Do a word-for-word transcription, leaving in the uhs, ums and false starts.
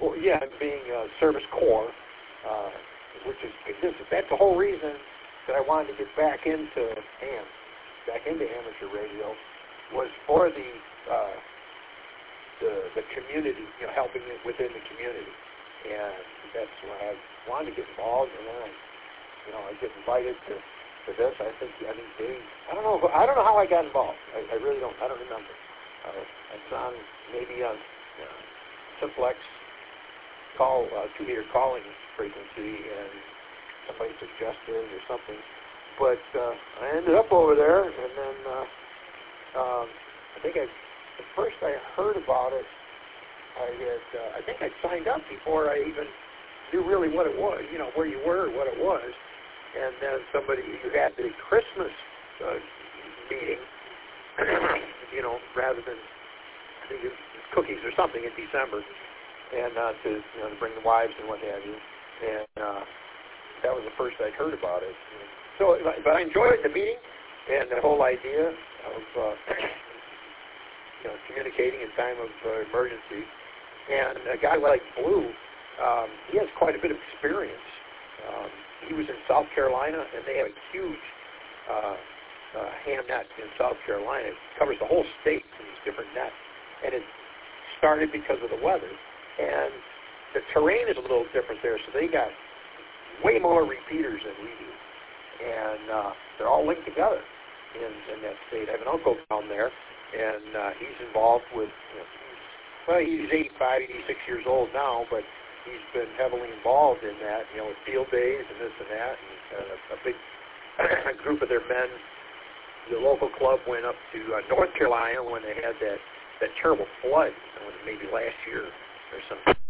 Well, yeah, being uh, Service Corps, uh, which is this, that's the whole reason that I wanted to get back into ham, back into amateur radio, was for the uh, the the community, you know, helping it within the community, and that's when I wanted to get involved, and then I, you know, I get invited to, to this. I think I think Dave. I don't know. I don't know how I got involved. I, I really don't. I don't remember. Uh, it's on maybe on uh, Simplex call uh, two-meter calling frequency, and somebody suggested or something. But uh, I ended up over there, and then uh, um, I think I, at first I heard about it. I had, uh, I think I signed up before I even knew really what it was, you know, where you were, what it was. And then somebody, you had the Christmas uh, meeting, you know, rather than, I think it was cookies or something in December, and uh, to, you know, to bring the wives and what have you. And uh, that was the first I'd heard about it. So, but I enjoyed the meeting and the whole idea of, uh, you know, communicating in time of uh, emergency. And a guy like Blue, um, he has quite a bit of experience. Um, he was in South Carolina, and they have a huge uh, uh, ham net in South Carolina. It covers the whole state in these different nets. And it started because of the weather. And the terrain is a little different there, so they got way more repeaters than we do. And uh, they're all linked together in, in that state. I have an uncle down there, and uh, he's involved with, you know, well, he's eighty-five, eighty-six years old now, but he's been heavily involved in that, you know, with field days and this and that. And uh, a big a group of their men, the local club went up to uh, North Carolina when they had that, that terrible flood, maybe last year or something.